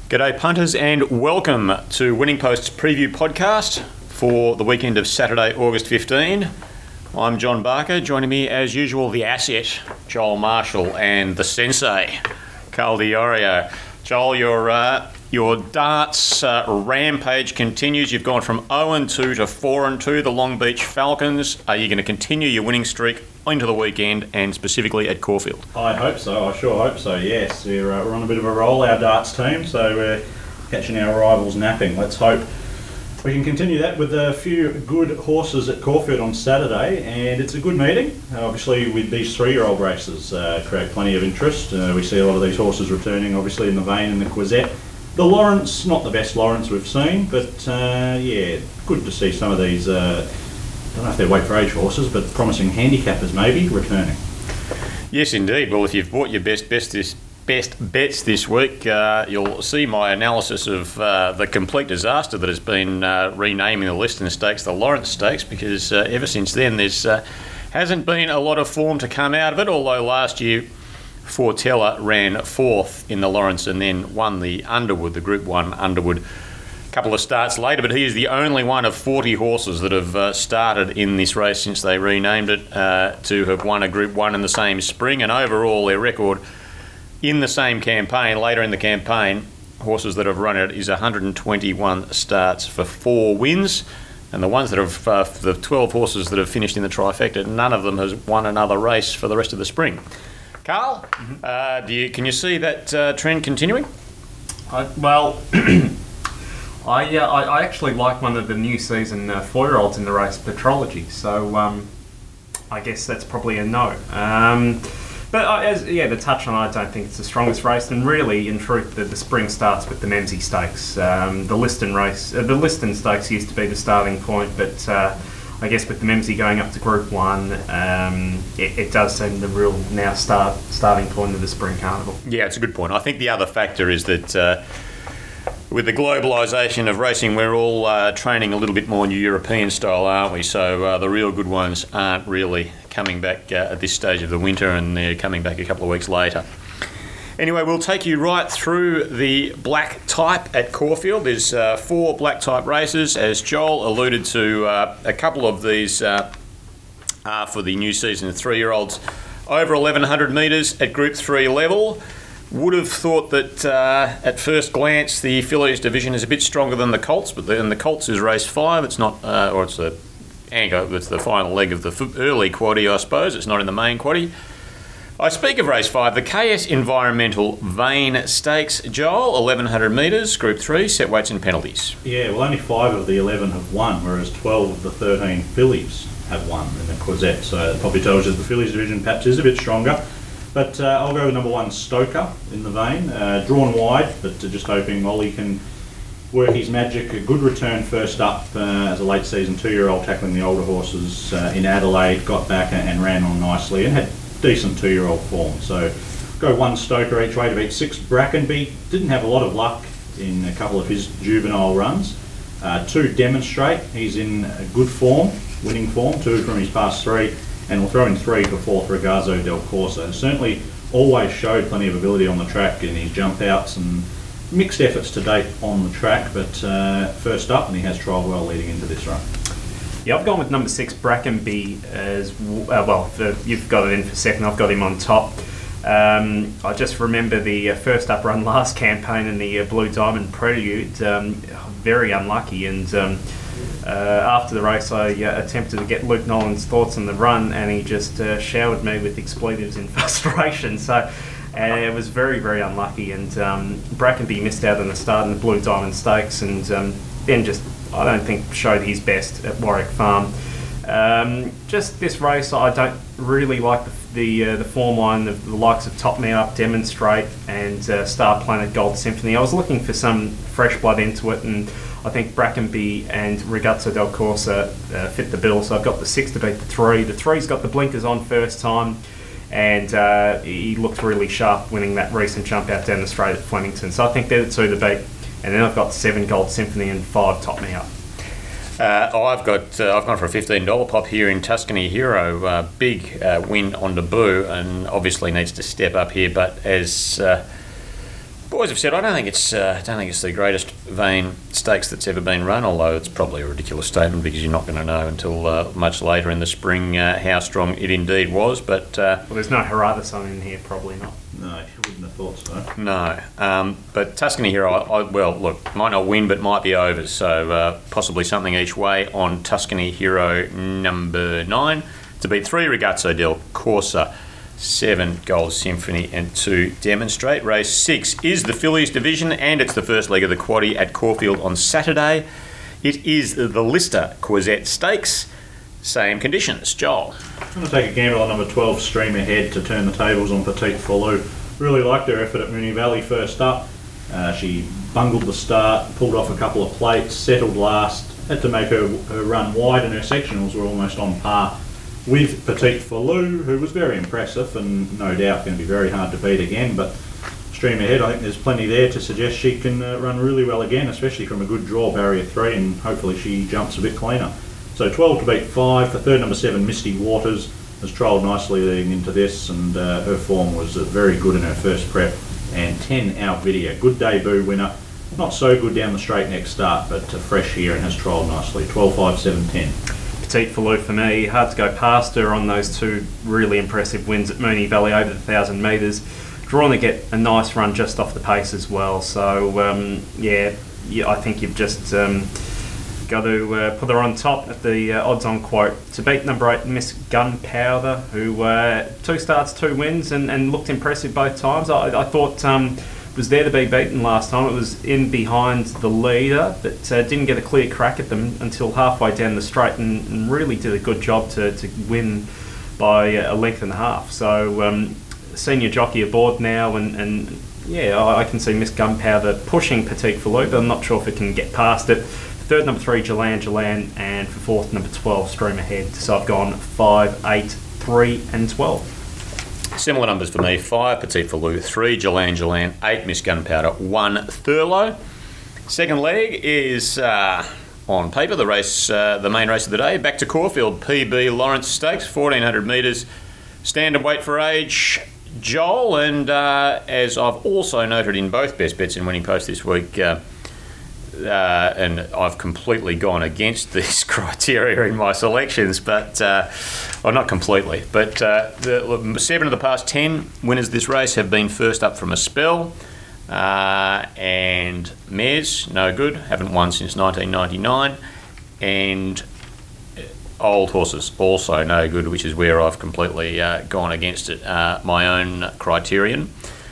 G'day punters and welcome to Winning Post's preview podcast for the weekend of Saturday, August 15. I'm John Barker. Joining me as usual, the asset, Joel Marshall, and the sensei, Carl Di Iorio. Joel, your darts rampage continues. You've gone from 0-2 to 4-2, the Long Beach Falcons. Are you going to continue your winning streak into the weekend and specifically at Caulfield? I hope so. I sure hope so, yes. We're on a bit of a roll, our darts team, so we're catching our rivals napping. Let's hope we can continue that with a few good horses at Caulfield on Saturday, and it's a good meeting. Obviously, with these 3-year-old races, create plenty of interest. We see a lot of these horses returning, obviously, in the Vane and the Quezette. The Lawrence, not the best Lawrence we've seen, but good to see some of these, I don't know if they're weight for age horses, but promising handicappers maybe returning. Yes, indeed. Well, if you've bought your best bets this week, you'll see my analysis of the complete disaster that has been renaming the Liston Stakes the Lawrence Stakes, because ever since then there's hasn't been a lot of form to come out of it, although last year Fortella ran fourth in the Lawrence and then won the Underwood, the Group 1 Underwood, a couple of starts later, but he is the only one of 40 horses that have started in this race since they renamed it to have won a Group 1 in the same spring, and overall their record in the same campaign, later in the campaign, horses that have run it is 121 starts for 4 wins, and the ones that have, the 12 horses that have finished in the trifecta, none of them has won another race for the rest of the spring. Carl, can you see that trend continuing? I actually like one of the new season 4-year-olds in the race, Petrology. So I guess that's probably a no. To touch on, I don't think it's the strongest race, and really, in truth, the spring starts with the Memsie Stakes. The Liston Stakes used to be the starting point, but I guess with the Memsie going up to Group 1, it does seem the real now starting point of the Spring Carnival. Yeah, it's a good point. I think the other factor is that with the globalisation of racing, we're all training a little bit more new European style, aren't we? So the real good ones aren't really coming back at this stage of the winter, and they're coming back a couple of weeks later. Anyway, we'll take you right through the black type at Caulfield. There's 4 black type races. As Joel alluded to, a couple of these are for the new season 3-year-olds over 1,100 metres at Group 3 level. Would have thought that at first glance the fillies division is a bit stronger than the Colts, but the Colts is race 5. It's not, or it's the anchor. It's the final leg of the early quaddie, I suppose. It's not in the main quaddie. I speak of race 5, the KS Environmental Vane Stakes. Joel, 1,100 metres, Group 3, set weights and penalties. Yeah, well, only 5 of the 11 have won, whereas 12 of the 13 fillies have won in the Quezette. So it probably tells you that the fillies division perhaps is a bit stronger. But I'll go with number 1, Stoker, in the Vane. Drawn wide, but just hoping Ollie can work his magic. A good return first up as a late season 2-year-old, tackling the older horses in Adelaide, got back and ran on nicely and had decent 2-year-old form. So go 1 Stoker each way to beat 6 Brackenby. Didn't have a lot of luck in a couple of his juvenile runs. 2 Demonstrate, he's in good form, winning form, 2 from his past 3. And we'll throw in 3 for 4th Ragazzo del Corso. Certainly always showed plenty of ability on the track in his jump outs and mixed efforts to date on the track, but first up, and he has trialled well leading into this run. Yeah, I've gone with number 6, Brackenby, as well. You've got it in for second, I've got him on top. I just remember the first up run last campaign in the Blue Diamond Prelude, very unlucky, and after the race I attempted to get Luke Nolan's thoughts on the run, and he just showered me with expletives in frustration. So it was very, very unlucky, and Brackenby missed out on the start in the Blue Diamond Stakes, and then just, I don't think, showed his best at Warwick Farm. Just this race, I don't really like the form line of the likes of Top Me Up, Demonstrate, and Star Planet Gold Symphony. I was looking for some fresh blood into it, and I think Brackenby and Ragazzo del Corso fit the bill, so I've got the 6 to beat the 3. The 3's got the blinkers on first time, and he looked really sharp winning that recent jump out down the straight at Flemington. So I think they're the 2 to beat, and then I've got 7 Gold Symphony and 5 Top Me Up. I've gone for a $15 pop here in Tuscany Hero. Big win on debut, and obviously needs to step up here. But as Boys have said I don't think it's the greatest vein stakes that's ever been run. Although it's probably a ridiculous statement because you're not going to know until much later in the spring how strong it indeed was. But Well, there's no Harada in here, probably not. No, you wouldn't have thought so. no, but Tuscany Hero, well, look, might not win, but might be overs. So possibly something each way on Tuscany Hero number 9 to beat 3 Ragazzo del Corsa, 7 Gold Symphony and 2 Demonstrate. Race 6 is the Fillies division and it's the first leg of the quaddie at Caulfield on Saturday. It is the Lister Quezette Stakes. Same conditions. Joel. I'm going to take a gamble on number 12, Stream Ahead, to turn the tables on Petite Falou. Really liked her effort at Moonee Valley first up. She bungled the start, pulled off a couple of plates, settled last, had to make her run wide, and her sectionals were almost on par with Petite Falou, who was very impressive and no doubt going to be very hard to beat again. But Stream Ahead, I think there's plenty there to suggest she can run really well again, especially from a good draw, barrier 3, and hopefully she jumps a bit cleaner. So 12 to beat 5. For third, number 7, Misty Waters, has trialled nicely leading into this, and her form was very good in her first prep. And 10, Outvidia, good debut winner. Not so good down the straight next start, but fresh here and has trialled nicely. 12, 5, 7, 10. Petite Falou for me, hard to go past her on those 2 really impressive wins at Moonee Valley over the 1,000 metres. Drawn to get a nice run just off the pace as well. So yeah, I think you've just got to put her on top at the odds-on quote to beat number 8 Miss Gunpowder, who 2 starts, 2 wins, and looked impressive both times. I thought was there to be beaten last time. It was in behind the leader, but didn't get a clear crack at them until halfway down the straight, and really did a good job to win by a length and a half. So senior jockey aboard now, and yeah, I can see Miss Gunpowder pushing Petite Falou, but I'm not sure if it can get past it. Third, number 3, Jalan, and for fourth, number 12, Stream Ahead. So I've gone 5, 8, 3 and 12. Similar numbers for me. 5 Petite Falou, 3 Jalan, 8 Miss Gunpowder, 1 Thurlow. Second leg is on paper the race, the main race of the day. Back to Caulfield, PB Lawrence Stakes, 1,400 metres, standard weight for age. Joel, and as I've also noted in both best bets in Winning Post this week, and I've completely gone against this criteria in my selections, but well, not completely, but the 7 of the past 10 winners of this race have been first up from a spell, and mares, no good, haven't won since 1999, and old horses, also no good, which is where I've completely gone against it, my own criterion.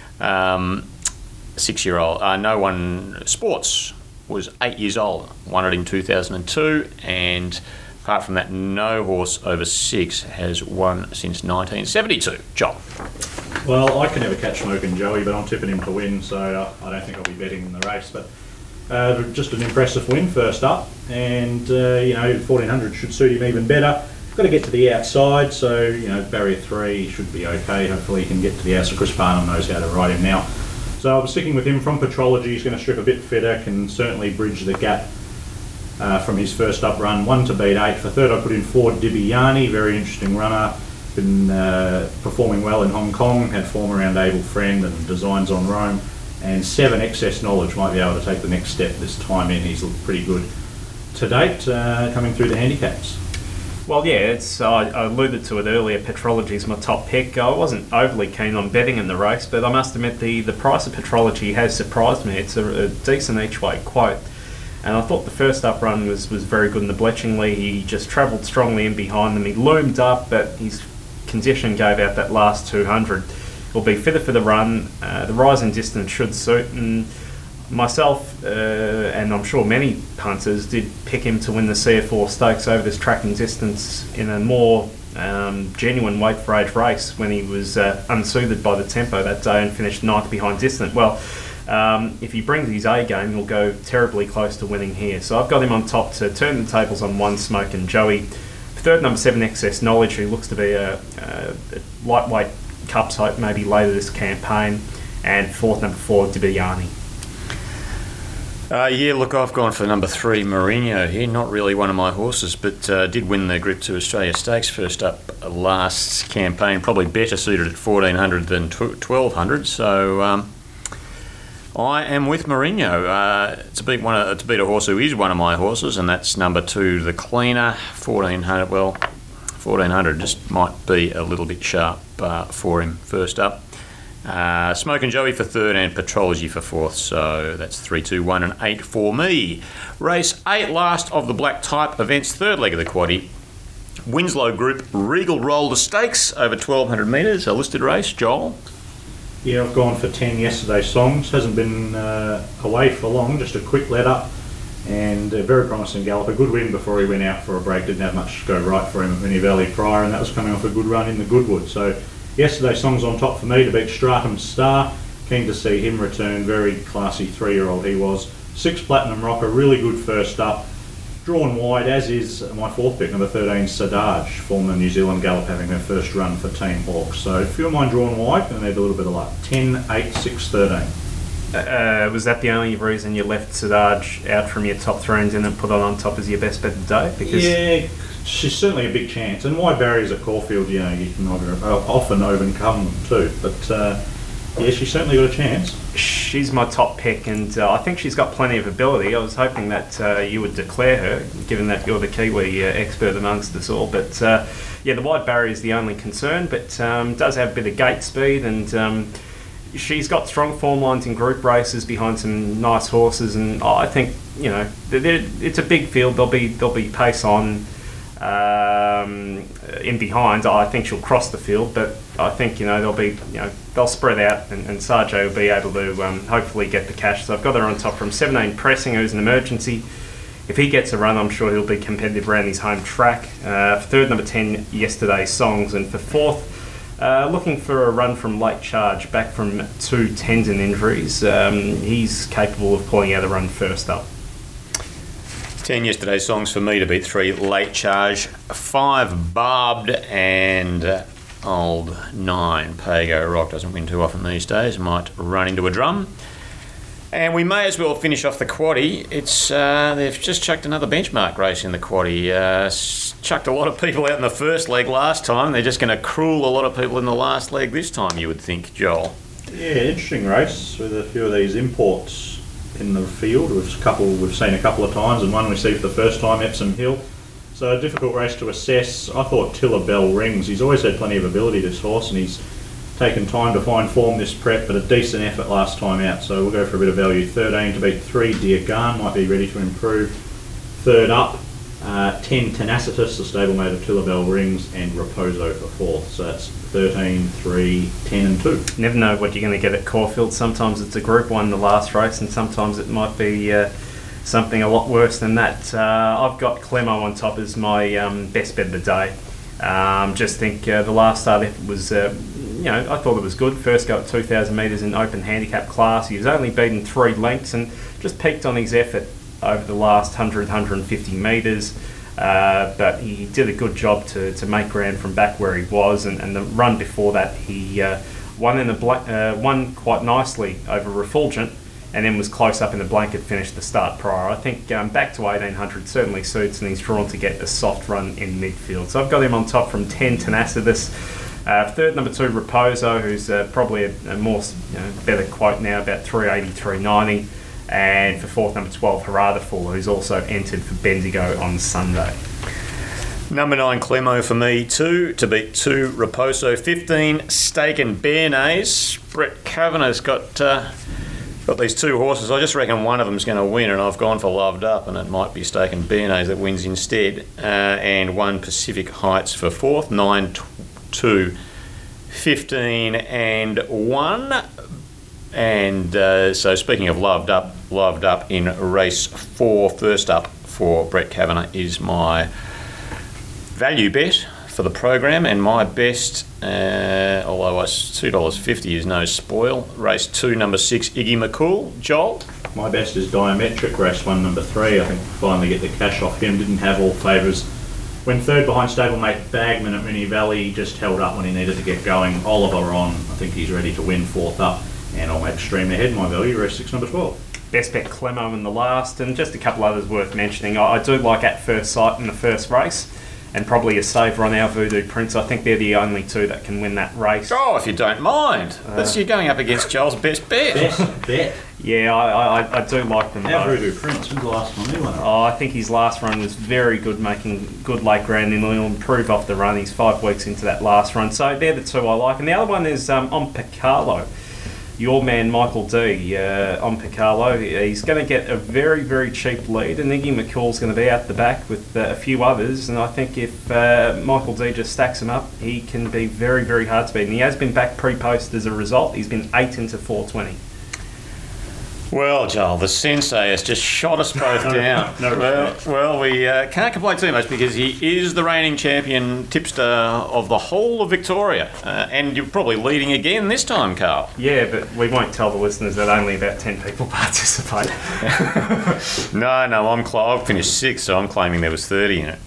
6-year-old, No One Sports was 8 years old, won it in 2002, and apart from that, no horse over 6 has won since 1972. John. Well, I can never catch Smokin' Joey, but I'm tipping him to win, so I don't think I'll be betting in the race. But just an impressive win first up, and 1,400 should suit him even better. Got to get to the outside, so barrier 3 should be okay. Hopefully he can get to the outside. Chris Barnum knows how to ride him now. So I'm sticking with him from Petrology. He's going to strip a bit fitter, can certainly bridge the gap from his first up run. 1 to beat 8. For third I put in 4 Dibiani, very interesting runner. Been performing well in Hong Kong, had form around Able Friend and Designs on Rome. And 7 Excess Knowledge might be able to take the next step this time in. He's looked pretty good to date, coming through the handicaps. Well, yeah, I alluded to it earlier. Petrology is my top pick. I wasn't overly keen on betting in the race, but I must admit the price of Petrology has surprised me. It's a decent each way quote, and I thought the first up run was very good in the Bletchingley. He just travelled strongly in behind them. He loomed up, but his condition gave out that last 200. Will be fitter for the run. The rise in distance should suit, and myself, and I'm sure many punters, did pick him to win the CF4 Stakes over this tracking distance in a more genuine weight for age race when he was unsoothed by the tempo that day and finished 9th behind distant. Well, if he brings his A game, he'll go terribly close to winning here. So I've got him on top to turn the tables on 1 Smokin' Joey. Third, number 7 Excess Knowledge, who looks to be a lightweight Cups hope maybe later this campaign. And fourth, number 4 Dibiani. Look, I've gone for number 3, Mourinho here. Not really one of my horses, but did win the Grip 2 Australia Stakes first up last campaign. Probably better suited at 1,400 than 1,200. So I am with Mourinho to beat a horse who is one of my horses, and that's number 2, the Cleaner, 1400. Well, 1400 just might be a little bit sharp for him. First up, Smoke and Joey for 3rd and Patrology for 4th. So that's 3, 2, 1 and 8 for me. Race 8, last of the black type events, 3rd leg of the quaddie. Winslow Group Regal Roller Stakes over 1200 metres, a listed race. Joel? Yeah, I've gone for 10 yesterday songs. Hasn't been away for long, just a quick let up and a very promising gallop. A good win before he went out for a break. Didn't have much go right for him at Winnie Valley prior, and that was coming off a good run in the Goodwood. So yesterday songs on top for me to beat Stratum Star. Keen to see him return. Very classy 3-year-old he was. 6 Platinum Rocker, really good first up. Drawn wide, as is my 4th pick, number 13, Sadaj, former New Zealand gallop, having her first run for Team Hawkes. So a few of mine drawn wide, going to need a little bit of luck. 10, 8, 6, 13. Was that the only reason you left Sadaj out from your top 3 and didn't put it on top as your best bet today? Because yeah, she's certainly a big chance. And wide barriers at Caulfield, you can often overcome them too. But yeah, she's certainly got a chance. She's my top pick, and I think she's got plenty of ability. I was hoping that you would declare her, given that you're the Kiwi expert amongst us all. But yeah, the wide barrier is the only concern, but does have a bit of gate speed, and she's got strong form lines in group races behind some nice horses. And I think it's a big field. There'll be pace on in behind. I think she'll cross the field, but I think they'll spread out, and Sarjo will be able to hopefully get the cash. So I've got her on top from 17 Pressing, who's an emergency. If he gets a run, I'm sure he'll be competitive around his home track. For 3rd, number 10, Yesterday Songs, and for 4th, looking for a run from Late Charge, back from 2 tendon injuries. He's capable of pulling out a run first up. 10 Yesterday Songs for me to beat 3 Late Charge, 5 Barbed, and old 9 Pago Rock. Doesn't win too often these days, might run into a drum. And we may as well finish off the quaddie. They've just chucked another benchmark race in the quaddie. Chucked a lot of people out in the first leg last time. They're just going to cruel a lot of people in the last leg this time, you would think, Joel. Yeah, interesting race with a few of these imports in the field. We've seen a couple of times, and one we see for the first time, Epsom Hill. So a difficult race to assess. I thought Tiller Bell Rings. He's always had plenty of ability, this horse, and he's taken time to find form this prep, but a decent effort last time out. So we'll go for a bit of value. 13 to beat 3 Dear Garn, might be ready to improve. 3rd up, 10 Tenacitus, the stablemate of Tiller Bell Rings, and Raposo for 4th. So that's 13, 3, 10 and 2. Never know what you're going to get at Caulfield. Sometimes it's a Group 1, the last race, and sometimes it might be something a lot worse than that. I've got Clemo on top as my best bet of the day. Just think the last start effort was, I thought it was good. First go at 2,000 metres in open handicap class. He was only beaten 3 lengths and just peaked on his effort over the last 100, 150 metres. But he did a good job to make ground from back where he was, and the run before that he won quite nicely over Refulgent, and then was close up in the blanket finish the start prior. I think back to 1800 certainly suits, and he's drawn to get a soft run in midfield. So I've got him on top from 10 Tenacitus. 3rd, number 2 Raposo, who's probably a more better quote now, about 380, 390. And for 4th, number 12 Haradaful, who's also entered for Bendigo on Sunday. Number 9 Clemo for me, 2 to beat 2 Raposo. 15 Stake and Bearnaise. Brett Kavanagh's got these 2 horses. I just reckon one of them's going to win, and I've gone for Loved Up, and it might be Stake and Bearnaise that wins instead. And 1 Pacific Heights for 4th. 9, 2, 15 and 1. And so speaking of Loved Up in race 4, first up for Brett Kavanagh is my value bet for the program, and my best, although $2.50 is no spoil, race 2, number 6 Iggy McCool. Joel? My best is Diametric, race 1, number 3. I think finally get the cash off him. Didn't have all favours. When 3rd behind stablemate Bagman at Moonee Valley, just held up when he needed to get going. Oliver on, I think he's ready to win 4th up, and I'll make extreme ahead. My value, race 6, number 12. Best bet Clemo in the last, and just a couple others worth mentioning. I do like At First Sight in the first race, and probably a saver on Our Voodoo Prince. I think they're the only 2 that can win that race. Oh, if you don't mind. You're going up against Joel's best bet. Best bet. Yeah, I do like them How both. Voodoo Prince? When's the last time he won it? Oh, I think his last run was very good, making good late ground, and he'll improve off the run. He's 5 weeks into that last run. So they're the two I like. And the other one is on Picarlo. Your man Michael D on Picarlo. He's going to get a very, very cheap lead, and Iggy McCall's going to be out the back with a few others. And I think if Michael D just stacks him up, he can be very, very hard to beat. And he has been back pre-post as a result. He's been 8 into 420. Well, Joel, the sensei has just shot us both down. Well, we can't complain too much because he is the reigning champion tipster of the whole of Victoria. And you're probably leading again this time, Carl. Yeah, but we won't tell the listeners that only about 10 people participate. No, I've finished 6th, so I'm claiming there was 30 in it.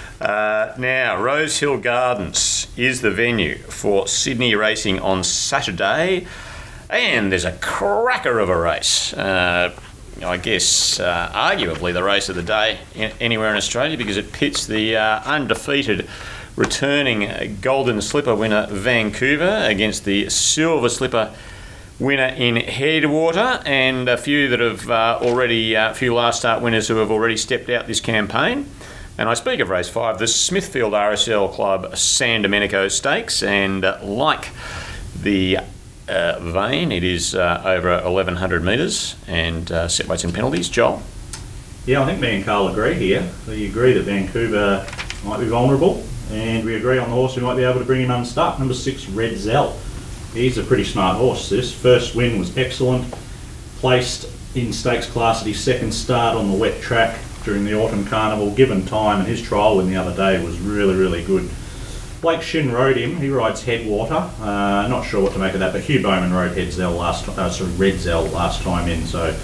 Now, Rosehill Gardens is the venue for Sydney racing on Saturday. And there's a cracker of a race. I guess arguably the race of the day anywhere in Australia because it pits the undefeated returning Golden Slipper winner Vancouver against the Silver Slipper winner in Headwater, and a few that have a few last start winners who have already stepped out this campaign. And I speak of race 5, the Smithfield RSL Club San Domenico Stakes, and like the Vane, it is over 1,100 metres and set weights and penalties. Joel? Yeah, I think me and Carl agree here. We agree that Vancouver might be vulnerable, and we agree on the horse who might be able to bring him unstuck. Number 6, Red Zell. He's a pretty smart horse. This first win was excellent. Placed in stakes class at his second start on the wet track during the Autumn Carnival. Given time, and his trial win the other day was really, really good. Blake Shin rode him. He rides Headwater. Not sure what to make of that, but Hugh Bowman rode Red Zell last time in, so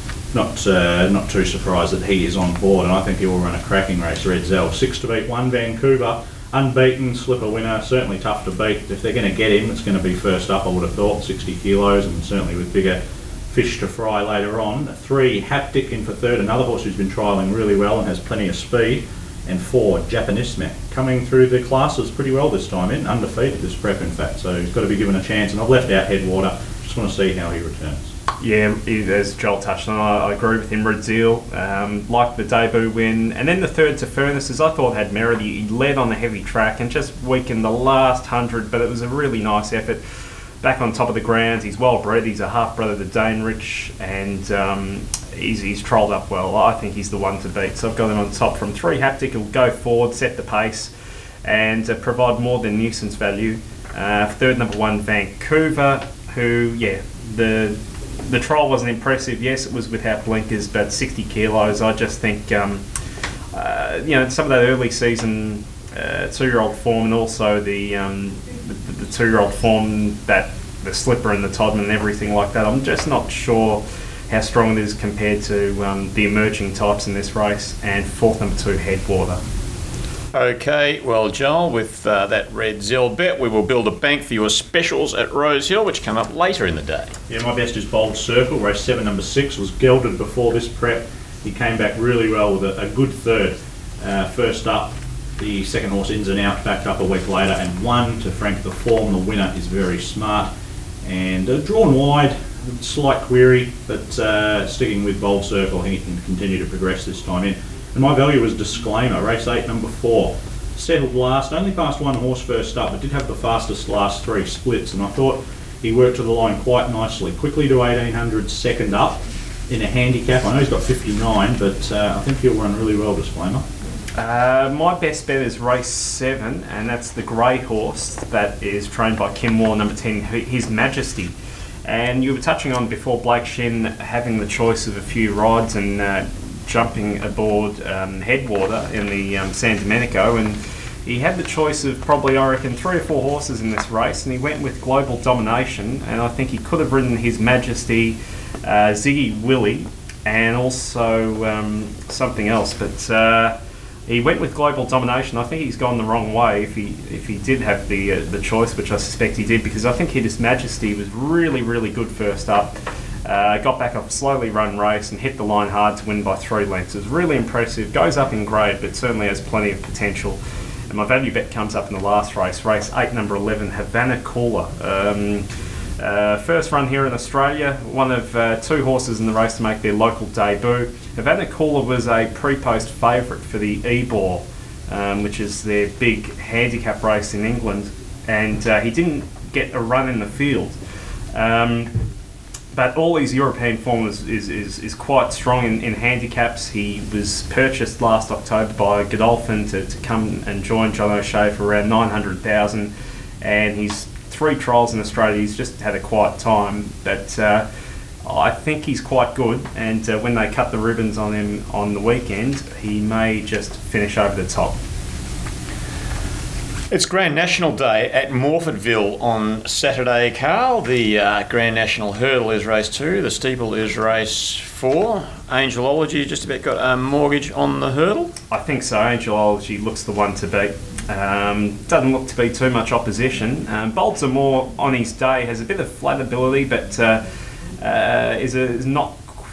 not too surprised that he is on board, and I think he will run a cracking race. Red Zell, 6 to beat 1. Vancouver, unbeaten, slipper winner, certainly tough to beat. If they're going to get him, it's going to be first up, I would have thought, 60 kilos, and certainly with bigger fish to fry later on. 3, Haptic in for third, another horse who's been trialling really well and has plenty of speed. And 4, Japanisme, coming through the classes pretty well this time in, undefeated this prep in fact, so he's got to be given a chance, and I've left out Headwater, just want to see how he returns. Yeah, as Joel touched on, I agree with him. Red Zell, liked the debut win, and then the third to Furnaces I thought had merit. He led on the heavy track and just weakened the last 100, but it was a really nice effort. Back on top of the grounds, he's well bred, he's a half brother to Dane Rich, and he's trolled up well. I think he's the one to beat, so I've got him on top. From 3, Haptic will go forward, set the pace, and provide more than nuisance value. Third, number 1, Vancouver, who, the trial wasn't impressive. Yes, it was without blinkers, but 60 kilos. I just think, some of that early season 2-year-old form, and also the 2-year-old form, that the slipper and the Todman and everything like that, I'm just not sure how strong it is compared to the emerging types in this race. And 4th, number 2, Headwater. Okay, well, Joel, with that Red Zell bet, we will build a bank for your specials at Rosehill, which come up later in the day. Yeah, my best is Bold Circle. Race 7, number 6, was gelded before this prep. He came back really well with a good third. First up, the second horse, Ins and Out, backed up a week later and won to frank the form. The winner is very smart and drawn wide. Slight query, but sticking with Bold Circle, I think he can continue to progress this time in. And my value was Disclaimer, race 8, number 4. Settled last, only passed 1 horse first up, but did have the fastest last 3 splits, and I thought he worked to the line quite nicely. Quickly to 1800, second up in a handicap. I know he's got 59, but I think he'll run really well, Disclaimer. My best bet is race 7, and that's the grey horse that is trained by Kim Moore, number 10, His Majesty. And you were touching on before Blake Shin having the choice of a few rides and jumping aboard Headwater in the San Domenico, and he had the choice of probably, I reckon, 3 or 4 horses in this race, and he went with Global Domination, and I think he could have ridden His Majesty, Ziggy Willie, and also something else, but he went with Global Domination. I think he's gone the wrong way if he did have the choice, which I suspect he did, because I think His Majesty was really, really good first up. Got back off a slowly run race and hit the line hard to win by 3 lengths. It was really impressive. Goes up in grade, but certainly has plenty of potential. And my value bet comes up in the last race, race 8, number 11, Havana Cooler. First run here in Australia, one of two horses in the race to make their local debut. Havana Cooler was a pre-post favourite for the Ebor, which is their big handicap race in England, and he didn't get a run in the field. But all his European form is quite strong in handicaps. He was purchased last October by Godolphin to come and join John O'Shea for around 900,000, and he's 3 trials in Australia. He's just had a quiet time, but I think he's quite good, and when they cut the ribbons on him on the weekend, he may just finish over the top. It's Grand National Day at Morfordville on Saturday, Carl. The Grand National Hurdle is race 2, the Steeple is race 4. Angelology just about got a mortgage on the hurdle? I think so. Angelology looks the one to beat. Doesn't look to be too much opposition. Bolts are more on his day, has a bit of flat ability, but is not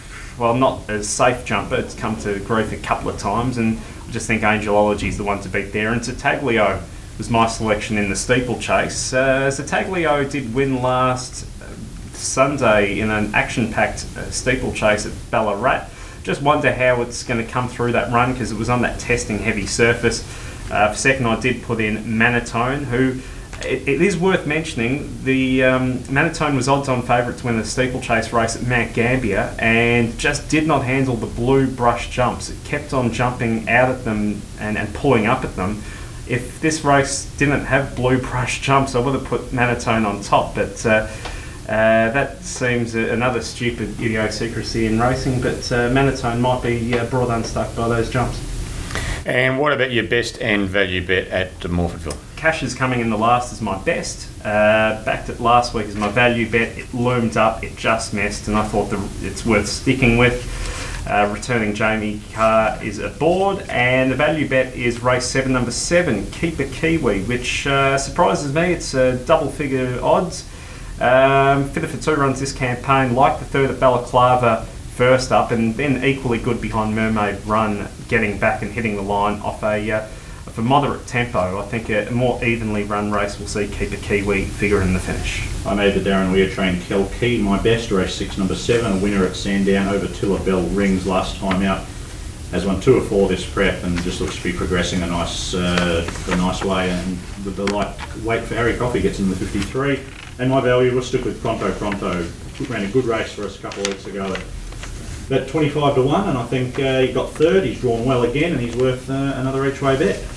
a safe jumper. It's come to grief a couple of times, and I just think Angelology is the one to beat there. And Zataglio was my selection in the steeplechase. Zataglio did win last Sunday in an action-packed steeplechase at Ballarat. Just wonder how it's going to come through that run, because it was on that testing heavy surface. For second, I did put in Manatone, who it is worth mentioning. The Manatone was odds-on favourite to win the steeplechase race at Mount Gambier, and just did not handle the blue brush jumps. It kept on jumping out at them and pulling up at them. If this race didn't have blue brush jumps, I would have put Manatone on top, but that seems another stupid idiosyncrasy in racing, but Manatone might be brought unstuck by those jumps. And what about your best and value bet at Morfordville? Cash is coming in the last as my best. Backed it last week as my value bet. It loomed up, it just missed, and I thought it's worth sticking with. Returning Jamie Carr is aboard, and the value bet is race 7, number 7, Keeper Kiwi, which surprises me. It's double-figure odds. Fitted for 2 runs this campaign, like the third at Balaclava first up, and then equally good behind Mermaid Run, getting back and hitting the line off a moderate tempo. I think a more evenly run race will see Keeper Kiwi figure in the finish. I made the Darren Weir trained Kelkey my best, race 6, number 7, a winner at Sandown over Tilla Bell Rings last time out. Has won 2 or 4 this prep, and just looks to be progressing a nice way. And with the light weight for Harry Coffey gets in the 53. And my value was stuck with Pronto. Ran a good race for us a couple of weeks ago at 25 to 1, and I think he got third. He's drawn well again, and he's worth another each way bet.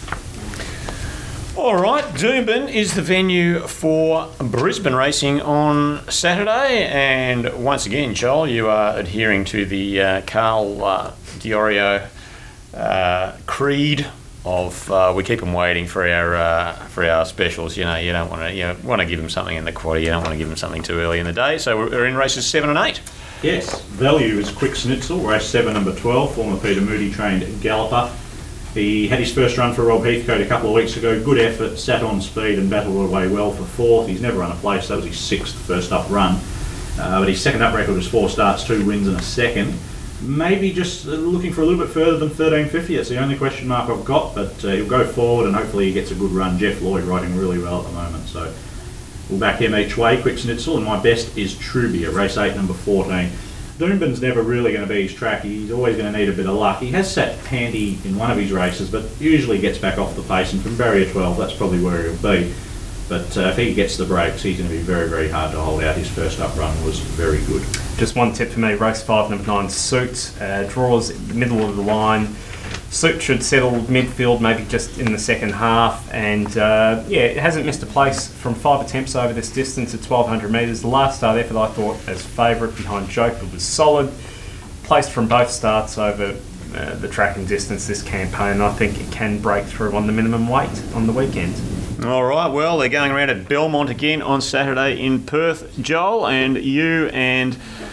All right, Doomben is the venue for Brisbane racing on Saturday, and once again, Joel, you are adhering to the Carl Diorio creed of we keep them waiting for our specials. You don't want to want to give them something in the quaddy. You don't want to give them something too early in the day. So we're in races 7 and 8. Yes, value is Quick Schnitzel, race 7, number 12, former Peter Moody trained galloper. He had his first run for Rob Heathcote a couple of weeks ago. Good effort, sat on speed and battled away well for 4th. He's never run a place. That was his 6th first up run. But his second up record was 4 starts, 2 wins and a second. Maybe just looking for a little bit further than 1350. That's the only question mark I've got, but he'll go forward and hopefully he gets a good run. Jeff Lloyd riding really well at the moment, so we'll back him each way. Quick Schnitzel, and my best is Trubia, race 8, number 14. Doomben's never really going to be his track. He's always going to need a bit of luck. He has sat handy in one of his races, but usually gets back off the pace, and from barrier 12, that's probably where he'll be. But if he gets the breaks, he's going to be very, very hard to hold out. His first up run was very good. Just one tip for me, race 5, number 9, Suit. Draws the middle of the line. Suit should settle midfield, maybe just in the second half. And it hasn't missed a place from 5 attempts over this distance at 1,200 metres. The last start effort I thought as favourite behind Joker was solid. Placed from both starts over the track and distance this campaign. I think it can break through on the minimum weight on the weekend. All right, well, they're going around at Belmont again on Saturday in Perth, Joel, and you and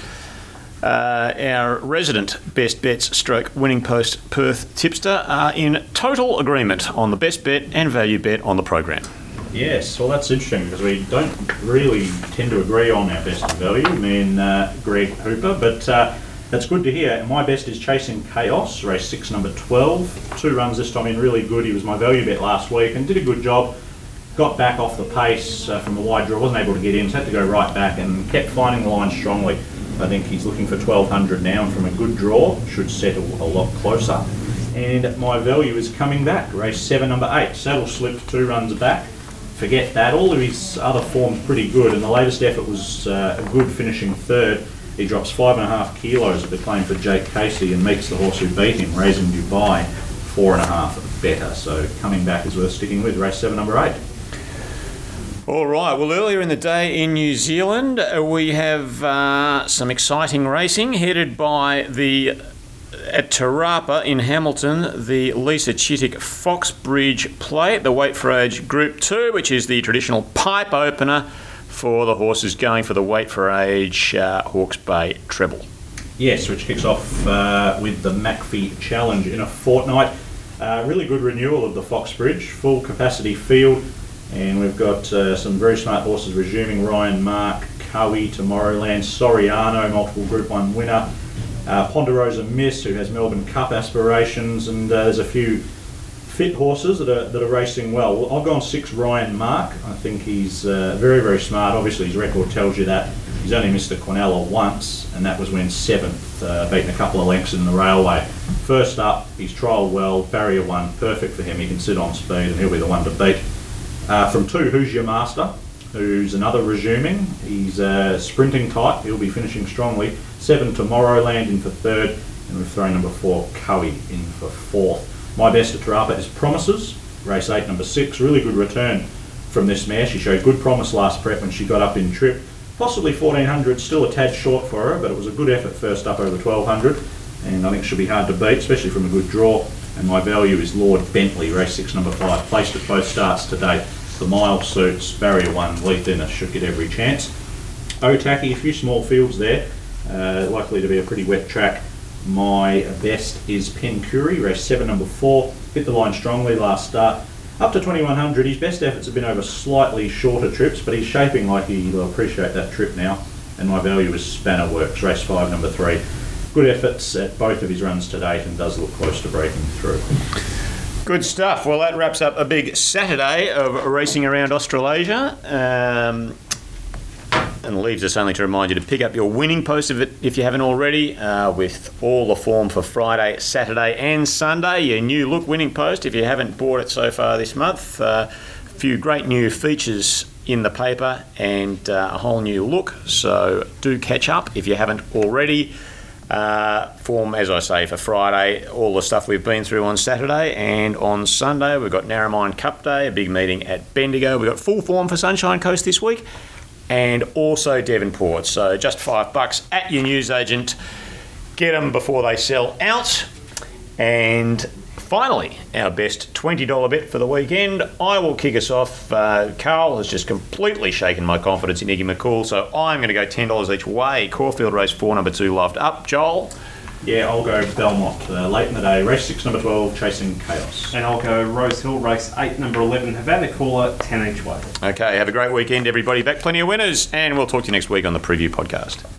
our resident best bets stroke winning post Perth tipster are in total agreement on the best bet and value bet on the program. Yes, well that's interesting because we don't really tend to agree on our best and value, me and Greg Hooper, but that's good to hear. And my best is Chasing Chaos, race 6, number 12. 2 runs this time in, really good. He was my value bet last week and did a good job. got back off the pace from a wide draw, wasn't able to get in, so had to go right back and kept finding the line strongly. I think he's looking for 1200 now, and from a good draw, should settle a lot closer. And my value is coming back, race 7, number 8. Saddle slipped 2 runs back. Forget that. All of his other form's pretty good, and the latest effort was a good finishing third. He drops 5.5 kilos at the claim for Jake Casey and meets the horse who beat him, Raising Dubai, 4.5 better. So coming back is worth sticking with, race 7, number 8. All right, well, earlier in the day in New Zealand, we have some exciting racing headed by at Te Rapa in Hamilton, the Lisa Chittick Foxbridge Plate, the Weight for Age Group 2, which is the traditional pipe opener for the horses going for the Weight for Age Hawke's Bay Treble. Yes, which kicks off with the McPhee Challenge in a fortnight. Really good renewal of the Foxbridge, full capacity field. And we've got some very smart horses resuming. Ryan Mark, Cowie, Tomorrowland, Soriano, multiple Group 1 winner. Ponderosa Miss, who has Melbourne Cup aspirations. And there's a few fit horses that are racing well. I've gone 6 Ryan Mark. I think he's very, very smart. Obviously his record tells you that. He's only missed the Quinella once, and that was when 7th, beaten a couple of lengths in the Railway. First up, he's trialled well, barrier 1, perfect for him. He can sit on speed and he'll be the one to beat. From 2, Who's Your Master, who's another resuming. He's sprinting tight, he'll be finishing strongly. 7, Tomorrowland in for 3rd, and we've thrown number 4, Cowie in for 4th. My best at Te Rapa is Promises, race 8, number 6. Really good return from this mare. She showed good promise last prep when she got up in trip. Possibly 1400, still a tad short for her, but it was a good effort first up over 1200, and I think she'll be hard to beat, especially from a good draw. And my value is Lord Bentley, race 6, number 5, placed at both starts to date. The mile suits, barrier 1, Leith Dennis should get every chance. Otaki, a few small fields there, likely to be a pretty wet track. My best is Pencuri, race 7, number 4, hit the line strongly last start. Up to 2100, his best efforts have been over slightly shorter trips, but he's shaping like he'll appreciate that trip now. And my value is Spanner Works, race 5, number 3. Good efforts at both of his runs to date and does look close to breaking through. Good stuff. Well, that wraps up a big Saturday of racing around Australasia. And leaves us only to remind you to pick up your winning post of it if you haven't already, with all the form for Friday, Saturday and Sunday. Your new look winning post if you haven't bought it so far this month. A few great new features in the paper and a whole new look. So do catch up if you haven't already. Form, as I say, for Friday, all the stuff we've been through on Saturday, and on Sunday we've got Narromine Cup Day, a big meeting at Bendigo. We've got full form for Sunshine Coast this week, and also Devonport. So just $5 at your newsagent. Get them before they sell out. And finally, our best $20 bet for the weekend. I will kick us off. Carl has just completely shaken my confidence in Iggy McCool, so I'm going to go $10 each way. Caulfield race 4, number 2, Loved Up. Joel? Yeah, I'll go Belmont late in the day. Race 6, number 12, Chasing Chaos. And I'll go Rose Hill, race 8, number 11, Havana Caller, 10 each way. Okay, have a great weekend, everybody. Back plenty of winners, and we'll talk to you next week on the Preview Podcast.